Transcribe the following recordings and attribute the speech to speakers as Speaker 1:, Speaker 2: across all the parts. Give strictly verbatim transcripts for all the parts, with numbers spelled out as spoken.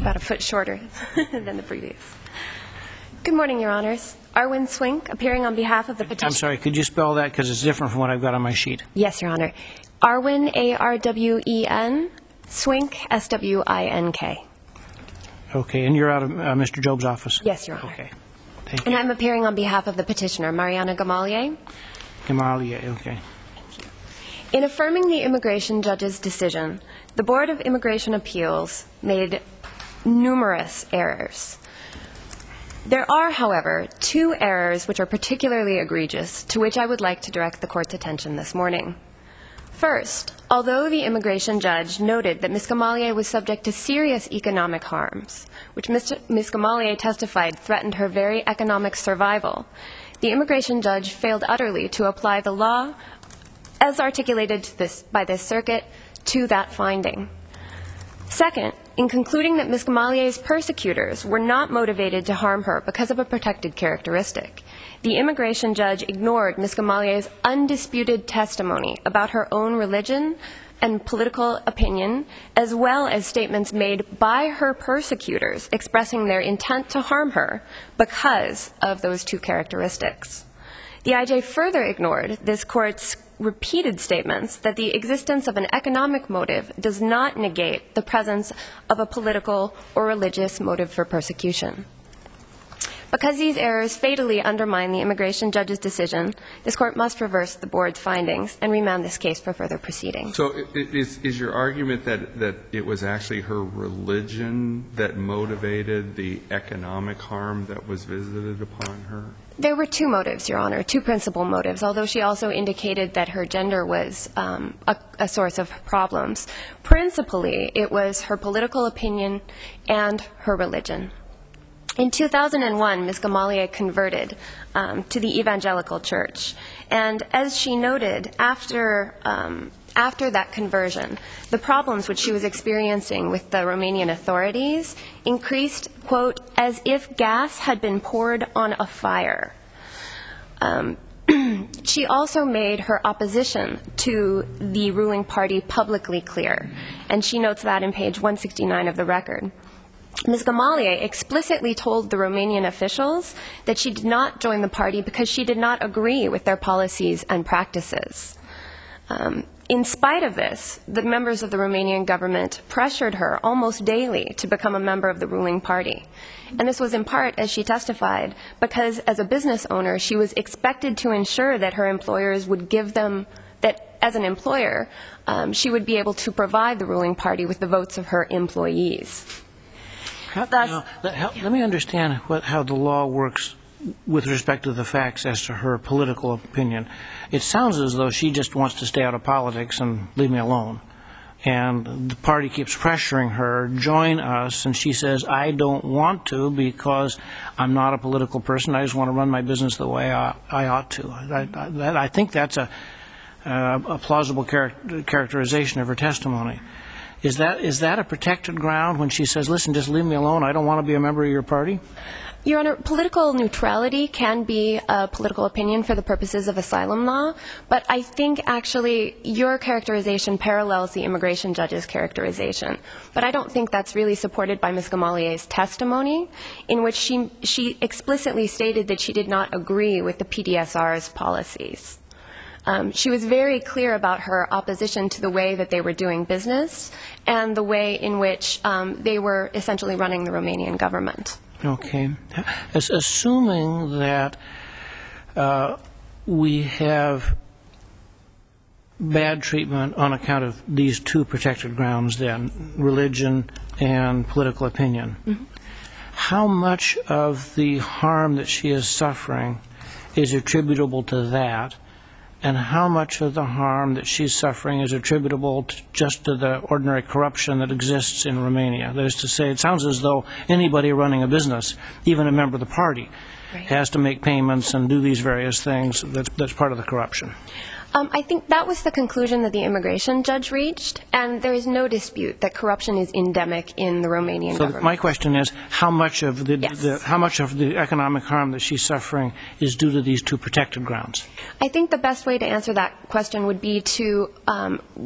Speaker 1: about a foot shorter than the previous. Good morning, Your Honors. Arwen Swink, appearing on behalf of the petitioner.
Speaker 2: I'm sorry, could you spell that because it's different from what I've got on my sheet?
Speaker 1: Yes, Your Honor. Arwen, A R W E N, Swink, S W I N K.
Speaker 2: Okay, and you're out of uh, Mister Job's office?
Speaker 1: Yes, Your Honor.
Speaker 2: Okay, thank you.
Speaker 1: And I'm appearing on behalf of the petitioner, Mariana Gamalier.
Speaker 2: Gamalier, okay.
Speaker 1: In affirming the immigration judge's decision, the Board of Immigration Appeals made numerous errors. There are, however, two errors which are particularly egregious, to which I would like to direct the Court's attention this morning. First, although the immigration judge noted that Miz Gamalier was subject to serious economic harms, which Miz Gamalier testified threatened her very economic survival, the immigration judge failed utterly to apply the law as articulated to this, by this circuit to that finding. Second, in concluding that Miz Gamalier's persecutors were not motivated to harm her because of a protected characteristic, the immigration judge ignored Miz Gamalier's undisputed testimony about her own religion and political opinion, as well as statements made by her persecutors expressing their intent to harm her because of those two characteristics. The I J further ignored this Court's repeated statements that the existence of an economic motive does not negate the presence of a political or religious motive for persecution. Because these errors fatally undermine the immigration judge's decision, this Court must reverse the Board's findings and remand this case for further proceedings.
Speaker 3: So is, is your argument that, that it was actually her religion that motivated the economic harm that was visited upon her?
Speaker 1: There were two motives, Your Honor, two principal motives, although she also indicated that her gender was um, a, a source of problems. Principally, it was her political opinion and her religion. In two thousand one, Miz Gamalier converted um, to the Evangelical Church, and as she noted, after um, after that conversion, the problems which she was experiencing with the Romanian authorities increased, quote, as if gas had been poured on a fire. Um, she also made her opposition to the ruling party publicly clear, and she notes that in page one sixty-nine of the record. Miz Gamalier explicitly told the Romanian officials that she did not join the party because she did not agree with their policies and practices. Um, in spite of this, the members of the Romanian government pressured her almost daily to become a member of the ruling party. And this was in part, as she testified, because as a business owner, she was expected to ensure that her employers would give them, that as an employer, um, she would be able to provide the ruling party with the votes of her employees.
Speaker 2: How, Thus, you know, let, how, let me understand what, how the law works with respect to the facts as to her political opinion. It sounds as though she just wants to stay out of politics and leave me alone. And the party keeps pressuring her, join us, and she says, I don't want to because I'm not a political person. I just want to run my business the way I, I ought to. I, I, I think that's a, uh, a plausible char- characterization of her testimony. Is that is that a protected ground when she says, listen, just leave me alone, I don't want to be a member of your party?
Speaker 1: Your Honor, political neutrality can be a political opinion for the purposes of asylum law, but I think actually your characterization parallels the immigration judge's characterization. But I don't think that's really supported by Miz Gamalier's testimony, in which she, she explicitly stated that she did not agree with the P D S R's policies. Um, she was very clear about her opposition to the way that they were doing business and the way in which um, they were essentially running the Romanian government.
Speaker 2: Okay. As, assuming that uh, we have bad treatment on account of these two protected grounds then, religion and political opinion, mm-hmm. how much of the harm that she is suffering is attributable to that? And how much of the harm that she's suffering is attributable to just to the ordinary corruption that exists in Romania? That is to say, it sounds as though anybody running a business, even a member of the party, right, has to make payments and do these various things. That's, that's part of the corruption.
Speaker 1: Um, I think that was the conclusion that the immigration judge reached, and there is no dispute that corruption is endemic in the Romanian
Speaker 2: so
Speaker 1: government.
Speaker 2: So my question is, how much of the,
Speaker 1: yes.
Speaker 2: the how much of the economic harm that she's suffering is due to these two protected grounds?
Speaker 1: I think the best way to answer that question would be to um,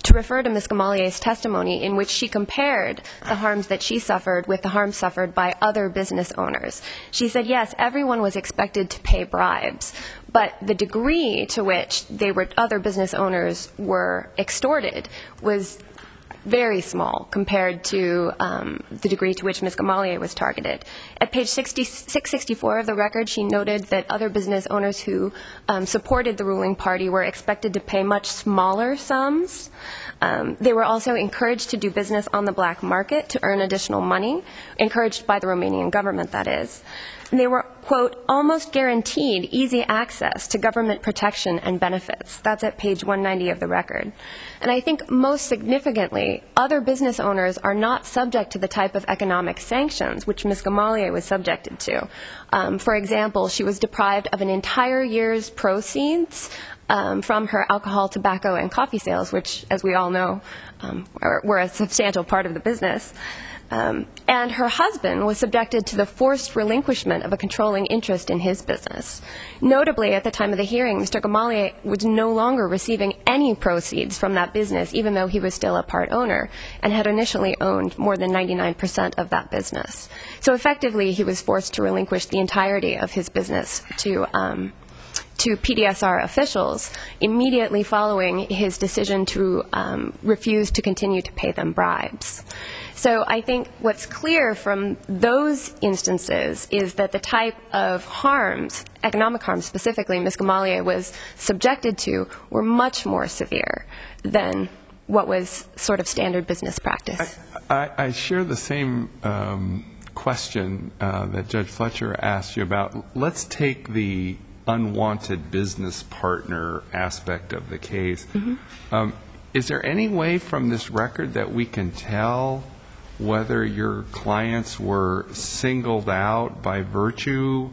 Speaker 1: to refer to Miz Gamalie's testimony in which she compared the harms that she suffered with the harms suffered by other business owners. She said, yes, everyone was expected to pay bribes, but the degree to which they were, other business owners were extorted was very small compared to um, the degree to which Miz Gamalie was targeted. At page six sixty-four of the record, she noted that other business owners who um, supported the ruling party were expected to pay much smaller sums. Um, they were also encouraged to do business on the black market to earn additional money, encouraged by the Romanian government, that is. And they were, quote, almost guaranteed easy access to government protection and benefits. That's at page one ninety of the record. And I think most significantly, other business owners are not subject to the type of economic sanctions which Miz Gamalie was subjected to. Um, for example, she was deprived of an entire year's proceeds um, from her alcohol, tobacco, and coffee sales, which, as we all know, um, are, were a substantial part of the business. Um, and her husband was subjected to the forced relinquishment of a controlling interest in his business. Notably, at the time of the hearing, Mister Gamalie was no longer receiving any proceeds from that business, even though he was still a part owner, and had initially owned more than ninety-nine percent of that business. So effectively, he was forced to relinquish the entirety of his business to um, to P D S R officials immediately following his decision to um, refuse to continue to pay them bribes. So I think what's clear from those instances is that the type of harms, economic harms specifically, Miz Gamalie was subjected to were much more severe than what was sort of standard business practice.
Speaker 3: I, I, I share the same um, question uh, that Judge Fletcher asked you about. Let's take the unwanted business partner aspect of the case. Mm-hmm. Um, is there any way from this record that we can tell whether your clients were singled out by virtue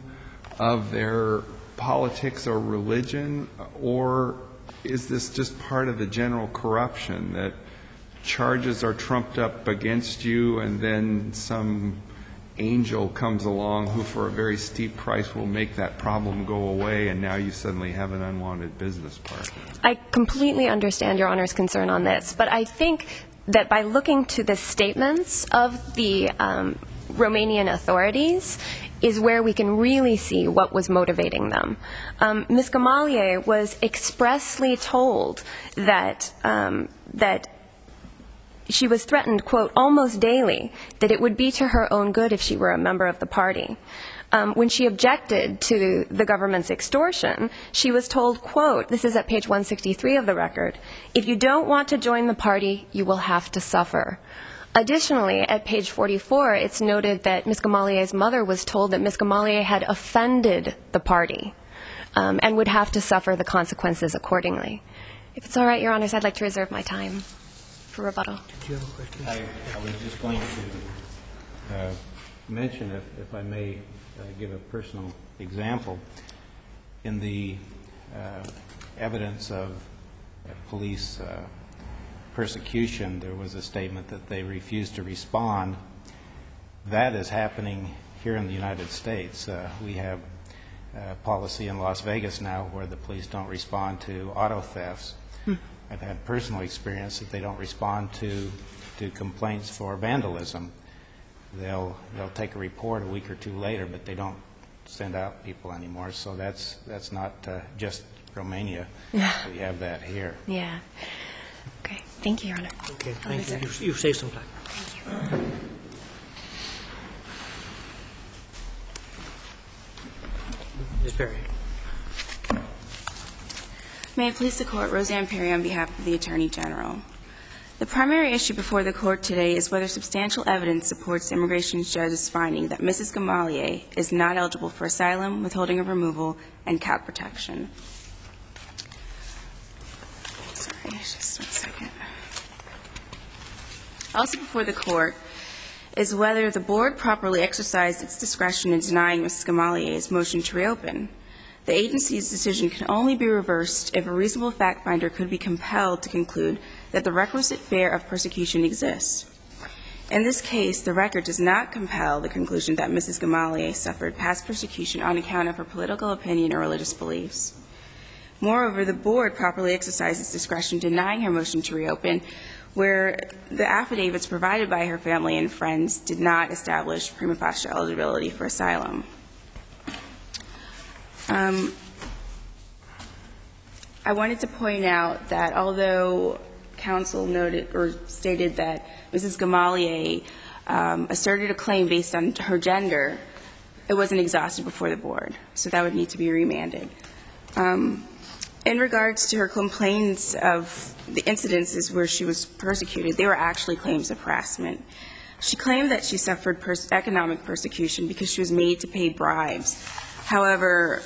Speaker 3: of their politics or religion, or is this just part of the general corruption that charges are trumped up against you and then some angel comes along who for a very steep price will make that problem go away, and now you suddenly have an unwanted business partner?
Speaker 1: I completely understand Your Honor's concern on this, but I think that by looking to the statements of the um, Romanian authorities is where we can really see what was motivating them. Um, Miz Gamalie was expressly told that um, that she was threatened, quote, almost daily, that it would be to her own good if she were a member of the party. Um, when she objected to the government's extortion, she was told, quote, this is at page one sixty-three of the record, if you don't want to join the party, you will have to suffer. Additionally, at page forty-four, it's noted that Miz Gamalie's mother was told that Miz Gamalie had offended the party um, and would have to suffer the consequences accordingly. If it's all right, Your Honors, I'd like to reserve my time for rebuttal.
Speaker 2: Did you have a question?
Speaker 4: I, I was just going to uh, mention, if, if I may uh, give a personal example. In the uh, evidence of uh, police uh, persecution, there was a statement that they refused to respond. That is happening here in the United States. Uh, we have a policy in Las Vegas now where the police don't respond to auto thefts. Hmm. I've had personal experience that they don't respond to to complaints for vandalism. They'll they'll take a report a week or two later, but they don't send out people anymore. So that's that's not uh, just Romania.
Speaker 1: Yeah.
Speaker 4: We have that here.
Speaker 1: Yeah. Okay. Thank you, Your Honor.
Speaker 2: Okay. Thank you. You've, you've saved some time.
Speaker 1: Thank you.
Speaker 2: Miz Perry.
Speaker 5: May it please the Court, Roseanne Perry on behalf of the Attorney General. The primary issue before the Court today is whether substantial evidence supports the immigration judge's finding that Missus Gamalie is not eligible for asylum, withholding of removal, and cat protection. Sorry, just one second. Also before the Court is whether the Board properly exercised its discretion in denying Missus Gamalie's motion to reopen. The agency's decision can only be reversed if a reasonable fact finder could be compelled to conclude that the requisite fear of persecution exists. In this case, the record does not compel the conclusion that Missus Gamalie suffered past persecution on account of her political opinion or religious beliefs. Moreover, the board properly exercised its discretion denying her motion to reopen, where the affidavits provided by her family and friends did not establish prima facie eligibility for asylum. Um, I wanted to point out that although counsel noted or stated that Missus Gamalier um, asserted a claim based on her gender, it wasn't exhausted before the board, so that would need to be remanded. Um, in regards to her complaints of the incidences where she was persecuted, they were actually claims of harassment. She claimed that she suffered pers- economic persecution because she was made to pay bribes. However,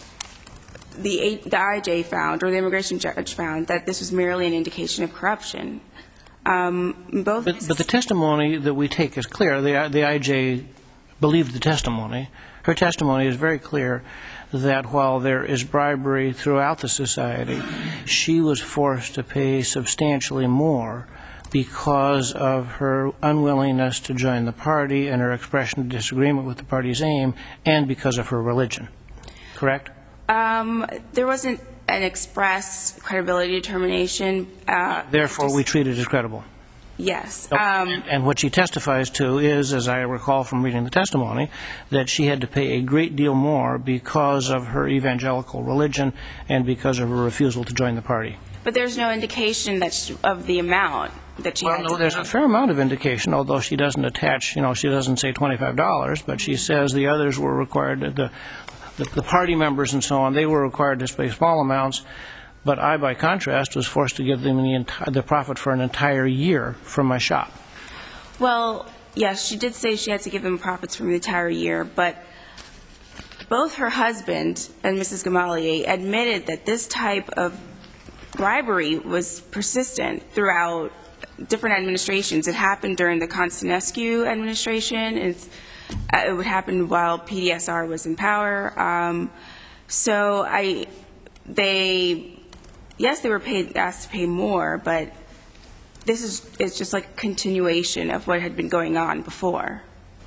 Speaker 5: the, the I J found, or the immigration judge found, that this was merely an indication of corruption. Um, both
Speaker 2: but, but the testimony that we take is clear. The, the I J believed the testimony. Her testimony is very clear that while there is bribery throughout the society, she was forced to pay substantially more because of her unwillingness to join the party and her expression of disagreement with the party's aim, and because of her religion. Correct?
Speaker 5: Um, there wasn't an express credibility determination. Uh,
Speaker 2: Therefore,
Speaker 5: just,
Speaker 2: we treat it as credible.
Speaker 5: Yes.
Speaker 2: Um,
Speaker 5: um,
Speaker 2: and what she testifies to is, as I recall from reading the testimony, that she had to pay a great deal more because of her evangelical religion and because of her refusal to join the party.
Speaker 5: But there's no indication that she, of the amount that she
Speaker 2: well,
Speaker 5: had
Speaker 2: no,
Speaker 5: to
Speaker 2: there's
Speaker 5: pay.
Speaker 2: a fair amount of indication, although she doesn't attach, you know, she doesn't say twenty-five dollars, but she says the others were required, the, the, the party members and so on, they were required to pay small amounts. But I, by contrast, was forced to give them the, enti- the profit for an entire year from my shop.
Speaker 5: Well, yes, she did say she had to give them profits from the entire year, but both her husband and Missus Gamalier admitted that this type of bribery was persistent throughout different administrations. It happened during the Constanescu administration. It's, uh, it would happen while P D S R was in power. Um, so I, they... Yes, they were paid, asked to pay more, but this is it's just like a continuation of what had been going on before.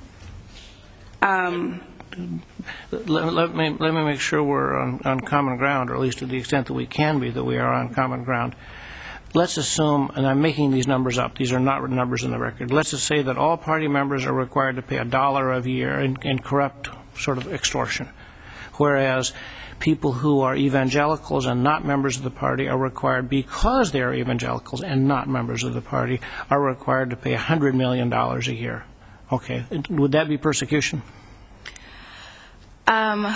Speaker 5: Um,
Speaker 2: let, let me let me make sure we're on, on common ground, or at least to the extent that we can be, that we are on common ground. Let's assume, and I'm making these numbers up, these are not numbers in the record. Let's just say that all party members are required to pay a dollar a year in, in corrupt sort of extortion, whereas people who are evangelicals and not members of the party are required, because they are evangelicals and not members of the party, are required to pay one hundred million dollars a year. Okay. Would that be persecution?
Speaker 5: um,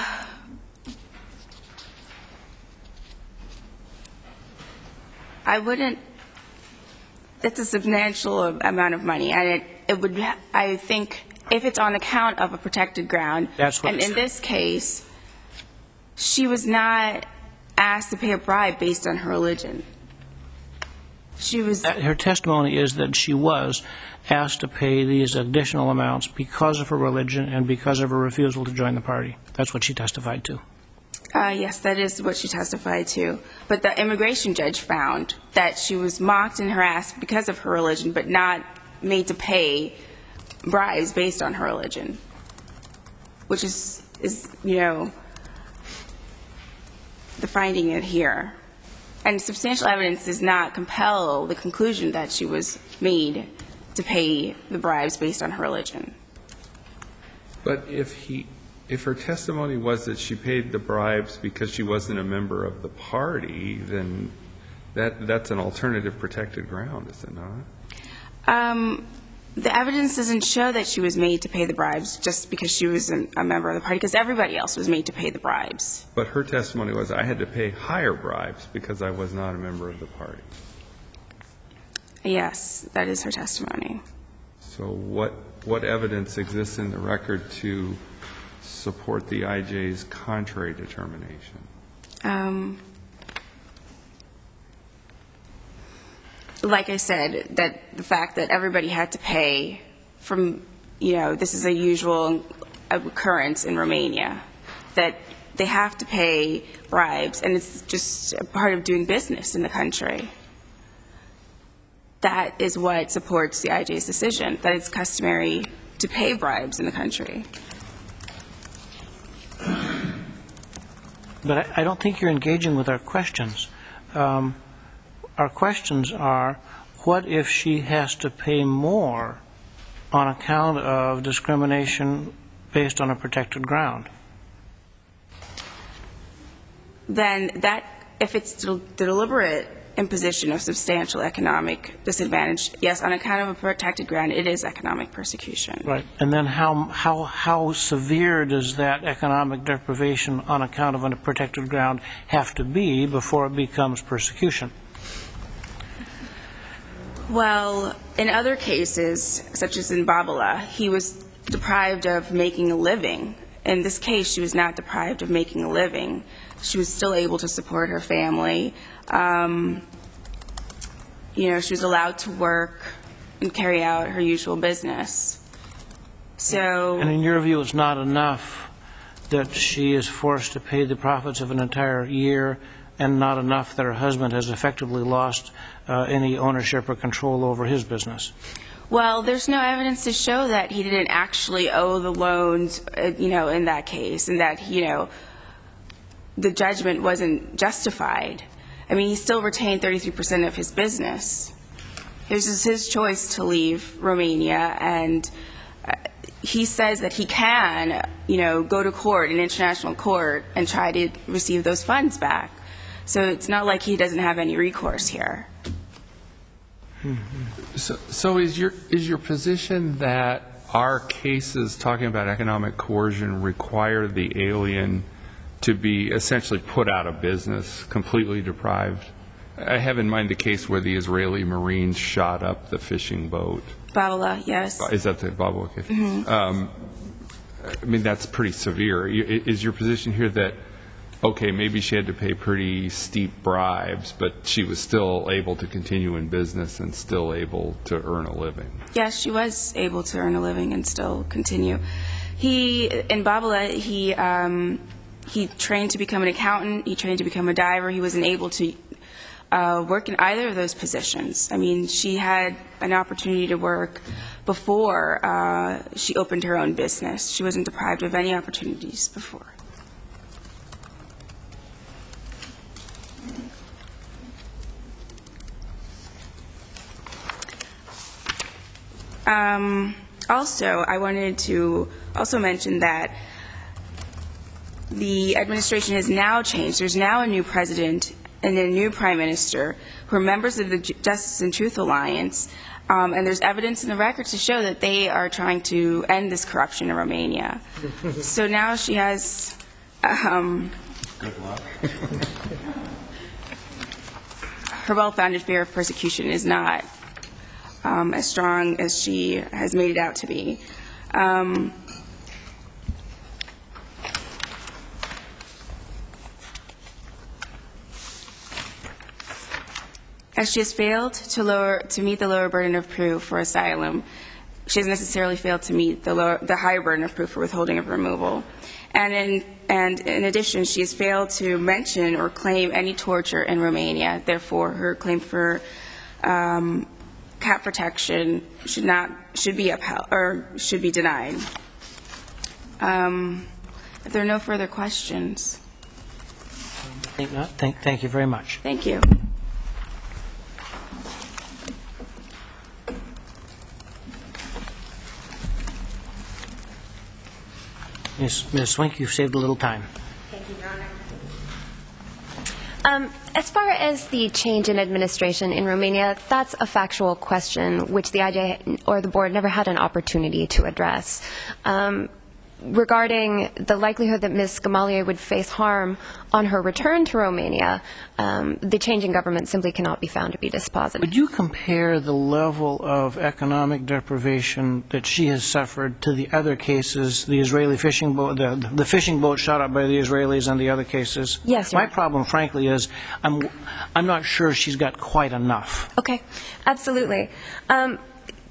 Speaker 5: I wouldn't. It's a substantial amount of money, and it, it would. I think if it's on account of a protected ground,
Speaker 2: That's what
Speaker 5: and
Speaker 2: it's
Speaker 5: in this case, she was not asked to pay a bribe based on her religion. She was.
Speaker 2: Her testimony is that she was asked to pay these additional amounts because of her religion and because of her refusal to join the party. That's what she testified to.
Speaker 5: Uh, yes, that is what she testified to. But the immigration judge found that she was mocked and harassed because of her religion, but not made to pay bribes based on her religion, which is, is you know, the finding it here. And substantial evidence does not compel the conclusion that she was made to pay the bribes based on her religion.
Speaker 3: But if he, if her testimony was that she paid the bribes because she wasn't a member of the party, then that that's an alternative protected ground, is it not?
Speaker 5: Um, the evidence doesn't show that she was made to pay the bribes just because she was a, a member of the party, because everybody else was made to pay the bribes.
Speaker 3: But her testimony was, I had to pay higher bribes because I was not a member of the party.
Speaker 5: Yes, that is her testimony.
Speaker 3: So what what evidence exists in the record to support the I J's contrary determination?
Speaker 5: Um, like I said, that the fact that everybody had to pay from, you know, this is a usual occurrence in Romania, that they have to pay bribes, and it's just a part of doing business in the country. That is what supports the I J's decision, that it's customary to pay bribes in the country.
Speaker 2: But I, I don't think you're engaging with our questions. Um, our questions are, what if she has to pay more on account of discrimination based on a protected ground?
Speaker 5: Then that, if it's the deliberate imposition of substantial economic disadvantage, yes, on account of a protected ground, it is economic persecution.
Speaker 2: Right. And then how how how severe does that economic deprivation on account of a protected ground have to be before it becomes persecution?
Speaker 5: Well, in other cases, such as in Babala, he was deprived of making a living. In this case, she was not deprived of making a living. She was still able to support her family. Um, you know, she was allowed to work and carry out her usual business. So,
Speaker 2: and in your view, it's not enough that she is forced to pay the profits of an entire year, and not enough that her husband has effectively lost uh, any ownership or control over his business?
Speaker 5: well, there's no evidence to show that he didn't actually owe the loans, uh, you know, in that case, and that, you know, the judgment wasn't justified. I mean, he still retained thirty-three percent of his business. It was his choice to leave Romania, and uh, he says that he can, you know, go to court, an international court, and try to receive those funds back. So it's not like he doesn't have any recourse here.
Speaker 3: So, so is your is your position that our cases talking about economic coercion require the alien to be essentially put out of business, completely deprived? I have in mind the case where the Israeli Marines shot up the fishing boat.
Speaker 5: Babala, yes.
Speaker 3: Is that the Babala case?
Speaker 5: Mm-hmm.
Speaker 3: Um, I mean, that's pretty severe. Is your position here that, okay, maybe she had to pay pretty steep bribes, but she was still able to continue in business and still able to earn a living?
Speaker 5: Yes, she was able to earn a living and still continue. He, in Babala, he, um, he trained to become an accountant, he trained to become a diver. He wasn't able to uh, work in either of those positions. I mean, she had an opportunity to work before uh, she opened her own business. She wasn't deprived of any opportunities before. Um, also, I wanted to also mention that the administration has now changed. There's now a new president and a new prime minister who are members of the Justice and Truth Alliance, um, and there's evidence in the record to show that they are trying to end this corruption in Romania. So now she has... Um,
Speaker 4: Good luck.
Speaker 5: her well-founded fear of persecution is not Um, as strong as she has made it out to be. Um, as she has failed to lower to meet the lower burden of proof for asylum, she has necessarily failed to meet the lower, the higher burden of proof for withholding of removal. And in and in addition, she has failed to mention or claim any torture in Romania. Therefore, her claim for um, cat protection should not should be upheld or should be denied. Um, if there are no further questions,
Speaker 2: I think not. Thank, thank you very much.
Speaker 5: thank you.
Speaker 2: Miz Miz Swink, you've saved a little time.
Speaker 1: Thank you, Your Honor. Um, as far as the change in administration in Romania, that's a factual question which the I J or the board never had an opportunity to address. Um, regarding the likelihood that Miz Gamalier would face harm on her return to Romania, um, the change in government simply cannot be found to be dispositive.
Speaker 2: Would you compare the level of economic deprivation that she has suffered to the other cases, the Israeli fishing boat, the, the fishing boat shot up by the Israelis and the other cases?
Speaker 1: Yes, Your
Speaker 2: My
Speaker 1: Honor.
Speaker 2: problem, frankly, is I'm, I'm not sure she's got quite enough.
Speaker 1: Okay, absolutely. Um,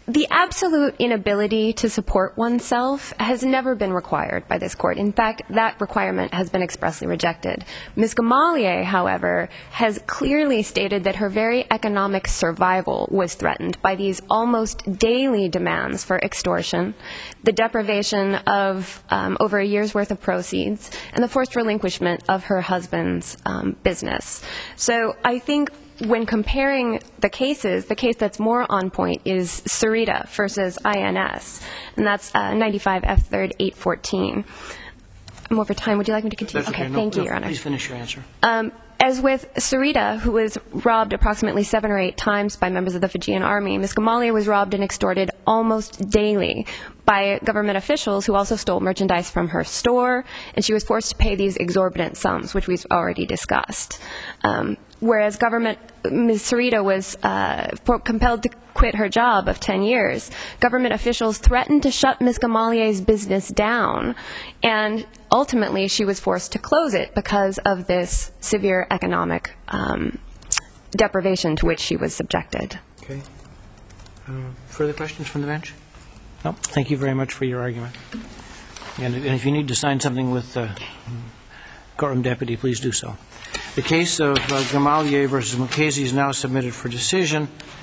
Speaker 1: the absolute inability to support oneself has never been required by this court. In fact, that requirement has been expressly rejected. Miz Gamalier, however, has clearly stated that her very economic survival was threatened by these almost daily demands for extortion, the deprivation of um, over a year's worth of proceeds, and the forced relinquishment of her husband's um, business. So I think when comparing the cases, the case that's more on point is Sarita versus I N S, and that's uh, ninety-five F third eight fourteen. I'm over time. Would you like me to continue?
Speaker 2: That's okay.
Speaker 1: Okay,
Speaker 2: No,
Speaker 1: thank
Speaker 2: no,
Speaker 1: you, Your Honor.
Speaker 2: Please finish your answer.
Speaker 1: Um, as with Sarita, who was robbed approximately seven or eight times by members of the Fijian army, Miz Gamalier was robbed and extorted almost daily by government officials who also stole merchandise from her store, and she was forced to pay these exorbitant sums, which we've already discussed. Um, whereas government, Miz Sarita was uh, for, compelled to quit her job of ten years. Government officials threatened to shut Miz Gamalier's business down, and ultimately she was forced to close it because of this severe economic um, deprivation to which she was subjected.
Speaker 2: Okay. Uh, further questions from the bench? No. Thank you very much for your argument. And, and if you need to sign something with the courtroom deputy, please do so. The case of uh, Gamalier versus Mukasey is now submitted for decision.